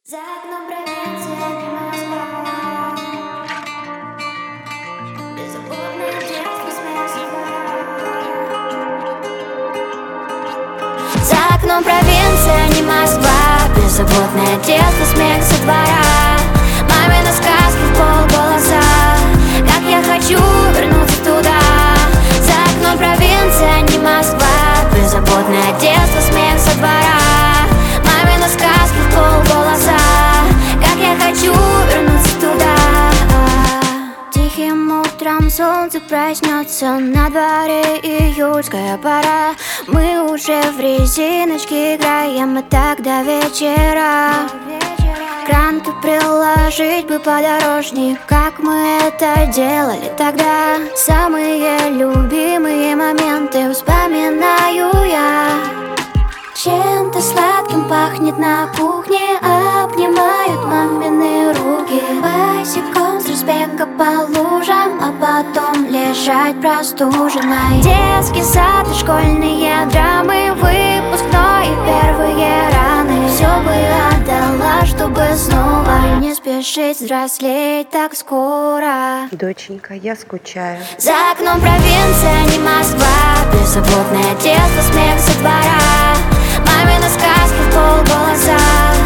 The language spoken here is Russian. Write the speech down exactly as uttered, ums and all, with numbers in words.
За окном провинция, не Москва. Беззаботное детство, смех со двора. За окном провинция, не Москва. Беззаботное детство, смех со двора. Мамины сказки в полголоса. Как я хочу вернуться туда. За окном провинция, не Москва. Беззаботное детство, смех со двора. Мамины сказки в полголоса. Как я хочу вернуться туда. Тихим утром солнце проснется, на дворе июльская пора. Мы уже в резиночке играем, и так до вечера. Кранты приложить бы подорожник, как мы это делали тогда. Самые любимые моменты вспоминаю я. Чем-то сладким пахнет на кухне, обнимают мамины руки. Босиком с разбега по лужам, а потом лежать простуженной. Детский сад и школьные драмы, выпускной и первые раны. Все бы отдала, чтобы снова не спешить взрослеть так скоро. Доченька, я скучаю. За окном провинция, не Москва. Беззаботное детство, смех со двора. Мамины сказки в полголоса.